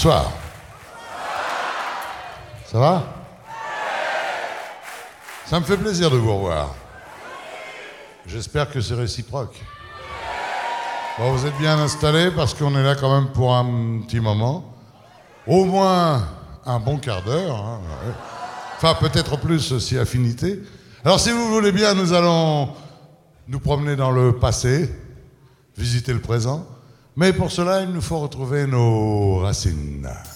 Bonsoir. Ça va? Ça me fait plaisir de vous revoir. J'espère que c'est réciproque. Bon, vous êtes bien installés parce qu'on est là quand même pour un petit moment. Au moins un bon quart d'heure. Hein, ouais. Enfin, peut-être plus si affinité. Alors, si vous voulez bien, nous allons nous promener dans le passé, visiter le présent. Mais pour cela, il nous faut retrouver nos racines.